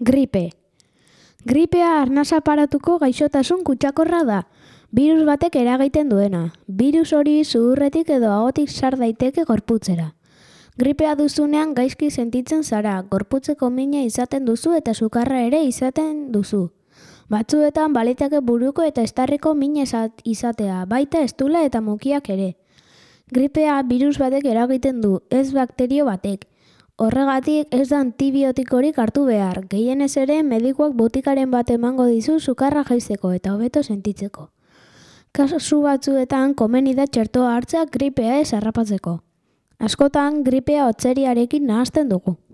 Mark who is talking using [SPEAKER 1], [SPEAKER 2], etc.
[SPEAKER 1] Gripe. Gripea arnasa aparatuko gaixotasun kutsakorra da. Birus batek eragiten duena. Birus hori sudurretik edo ahotik sar daiteke gorputzera. Gripea duzunean gaizki sentitzen zara, gorputzeko mina izaten duzu eta sukarra ere izaten duzu. Batzuetan baliteke buruko eta estarriko mina izatea, baita estula eta mukiak ere. Gripea birus batek eragiten du, ez bakterio batek. Horregatik ez da antibiotikorik hartu behar, gehienez ere medikuak botikaren bat emango dizu sukarra jaisteko eta hobeto sentitzeko. Kasu batzuetan komeni da txertoa hartzea gripea ez harrapatzeko. Askotan gripea hotzeriarekin nahasten dugu.